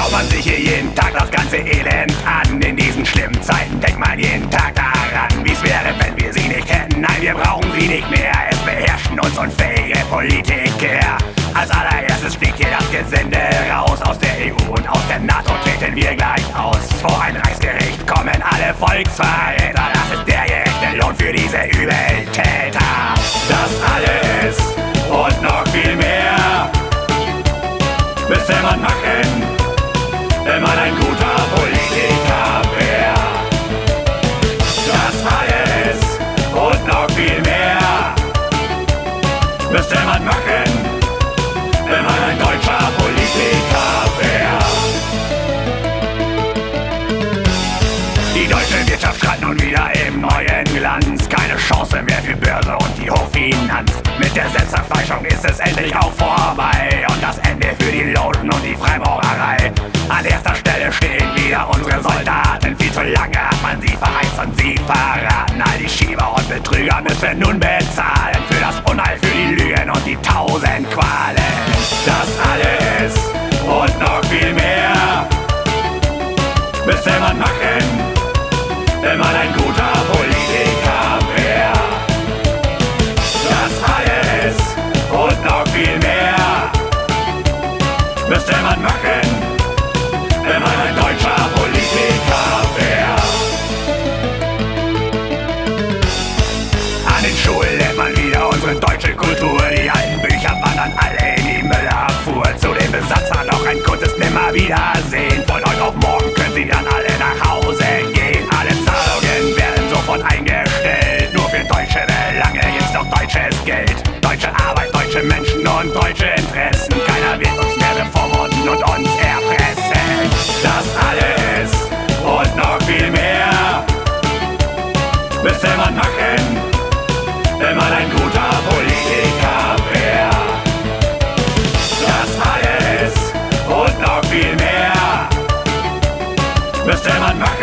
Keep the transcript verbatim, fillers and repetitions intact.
Schaut man sich hier jeden Tag das ganze Elend an. In diesen schlimmen Zeiten denkt man jeden Tag daran, wie's wäre, wenn wir sie nicht hätten. Nein, wir brauchen sie nicht mehr. Es beherrschen uns unfähige Politiker. Als allererstes fliegt hier das Gesinde raus. Aus der E U und aus der NATO treten wir gleich aus. Vor ein Reichsgericht kommen alle Volksverräter. Das ist der gerechte Lohn für diese Übeltäter. Das alles und noch viel mehr müsste man machen, wenn man ein guter Politiker wär. Das alles und noch viel mehr müsste man machen, wenn man ein deutscher Politiker wär. Die deutsche Wirtschaft strahlt nun wieder im neuen Glanz. Keine Chance mehr für Börse und die Hochfinanz. Mit der Selbstverfleischung ist es endlich auch vorbei. Und das Ende für die Logen und die Freimaurerei. An erster Stelle stehen wieder unsere Soldaten. Viel zu lange hat man sie verheizt und sie verraten. All die Schieber und Betrüger müssen nun bezahlen für das Unheil, für die Lügen und die tausend Qualen. Das alles und noch viel mehr müsste man machen, wenn man ein guter Politiker wär. Das alles und noch viel mehr müsste man machen, wenn man ein deutscher Politiker wär. An den Schulen lernt man wieder unsere deutsche Kultur. Die alten Bücher wandern alle in die Müllabfuhr. Zu den Besatzern noch ein kurzes Nimmerwiedersehen. Von heute auf morgen können sie dann alle nach Hause gehen. Alle Zahlungen werden sofort eingestellt. Nur für deutsche Belange gibt's doch deutsches Geld. Deutsche Arbeit, deutsche Menschen und deutsche Interessen. Keiner wird uns mehr bevormunden und uns erpressen. Das alles und noch viel mehr müsste man machen, wenn man ein guter Politiker wär. Das alles und noch viel mehr müsste man machen,